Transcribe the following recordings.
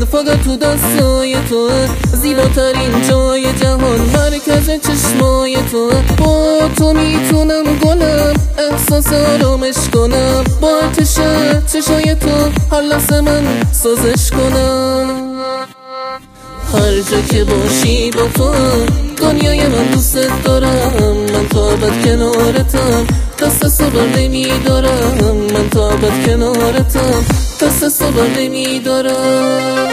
فقط تو دستای تو، زیباترین جای جهان مرکز چشمای تو. با تو میتونم گلم احساس آرامش کنم، با آتش چشای تو هر لحظه من سازش کنم. هر جا که باشی با تو دنیای من دوست دارم، من تا ابد کنارتم، دست صبر نمیدارم. من تا ابد کنارتم، دست صبر نمیدارم.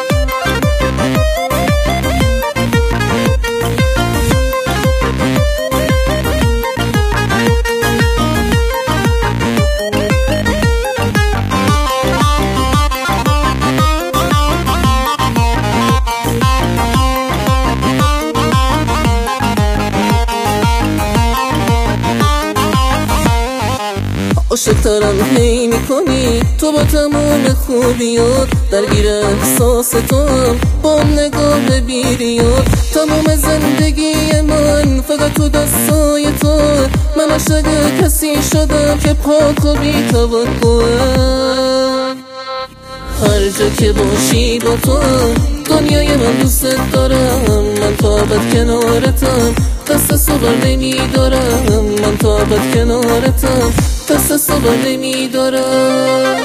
عاشق‌ترم هی میکنی تو با تمام خوبیات، درگیر احساس تو هم با نگاه بیریات. تمام زندگی من فقط تو دستای تو، من عاشق کسی شدم که پاک و بی توقعم. هر جا که باشی با تو دنیای من دوست دارم، من تا ابد کنارتم، دست صبر نمیدارم. من تا ابد کنارتم، دست صبر نمیدارم.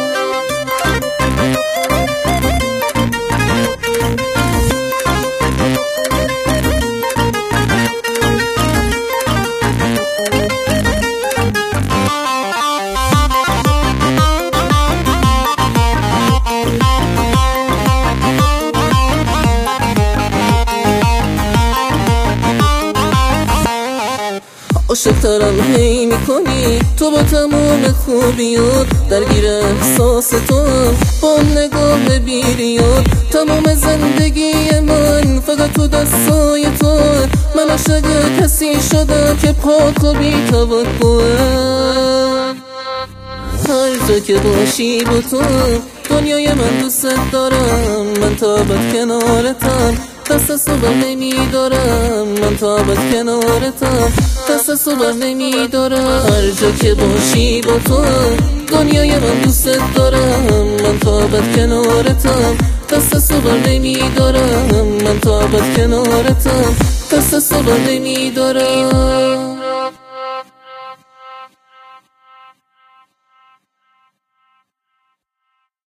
عاشق‌ترم هی میکنی تو با تمام خوبیات، درگیر احساس تو هم با نگاه بیریات. تمام زندگی من فقط تو دستای تو، من عاشق کسی شدم که پاک و بی توقعم. هر جا که باشی با تو دنیای من دوست دارم، من تا ابد کنارتم، دست صبر نمیدارم. من تا ابد کنارتم، دست صبر نمیدارم. هر جا که باشی با تو دنیای من دوست دارم، من تا ابد کنارتم، دست صبر نمیدارم. من تا ابد کنارتم، دست صبر نمیدارم.